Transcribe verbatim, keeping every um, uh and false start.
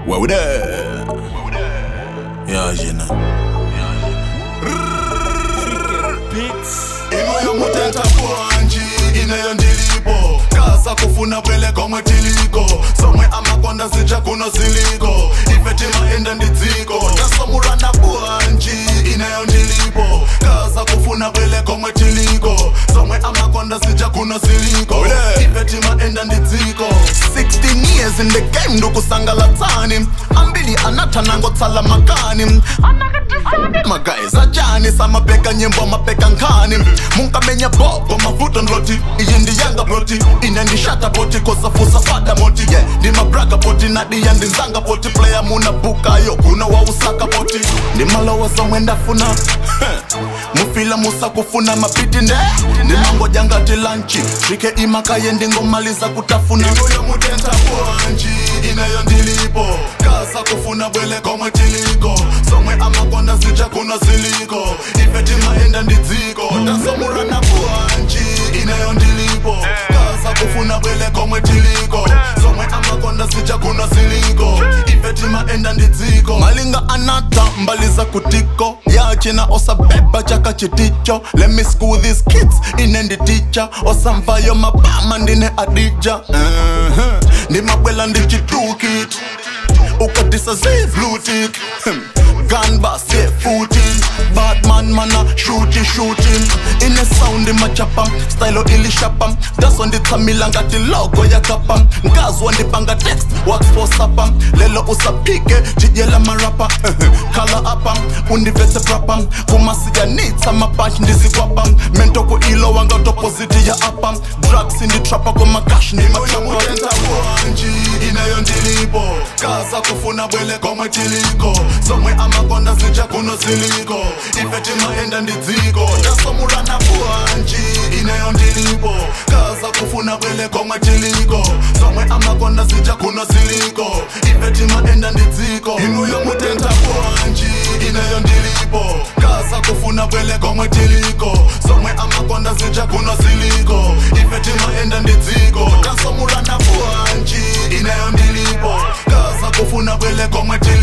Where we there? Yeah, you know. Ino mutenta kwanji, ine yondilipo Kaza kufuna bwele komwe tiliko Somwe amakonda zija kuno ziliko Ifeti maenda ndiziko Kasomurana kwanji, ine yondilipo Kaza kufuna bwele komwe tiliko Somwe amakonda zija kuno ziliko Ifeti maenda ndiziko sixteen years in the game nduku sangalatani Ambili anatanango tsala makani Magays ajani samapeka nyembo mapeka nkani Munka menya bobo mavuto nloti Iyindi yanga proti Inendi shata poti kosa fusa fada moti Yeah, di mabraga poti na di yandi nzanga poti Player muna buka yo kuna wa usaka poti Di malawa za mwenda funa Mufila musa kufuna mapiti nde Di mango janga tilanchi Shike imaka yendi ngomaliza kutafuna Ino ya mutenta kwanji Ina yondilipo Kaza kufuna bwele komwe tiliko Somwe amakonda zija kuno ziliko Ifeti maenda ndiziko Tasomurana kwanji Ina yondilipo Kaza kufuna bwele komwe tiliko Somwe amakonda zija kuno ziliko Ifeti maenda ndiziko Malinga anata mbaliza kutiko Yachina osa beba chaka chiticho Let me school these kids inendi teacher Osa mvayo mabama ndine adija uh-huh. Ndi mabwela ndi chitukit Ukatisa zi blue tick Gun bust, yeah, footing Batman mana shooting, shooting In a sound in my chapam Style o ili shapam Das on the tamila ngati logo ya kapam Ngazu on the banga text Wax for sapam Lelo usapike Jijela marapa Kala apam Undivete prapam Kumasiya nita mapanch ndizi kwapam Mentoko ilo wanga opposite ya apam Drugs in the trapper Kuma cash ni machapa Mutenta wanji Inayondilipo Kaza kufuna bwele komwe tiliko Somwe amakonda zija kuno ziliko Ifeti maenda ndiziko Tasomurana kwanji Inayondilipo Kaza kufuna bwele komwe tiliko Somwe amakonda zija kuno ziliko Ifeti maenda ndiziko Inu yo mutenta kwanji Inayondilipo Kaza kufuna bwele komwe tiliko Somwe amakonda zija kuno ziliko Ifeti maenda ndiziko Tasomurana kwanji Inayondilipo Kaza kufuna bwele komwe tiliko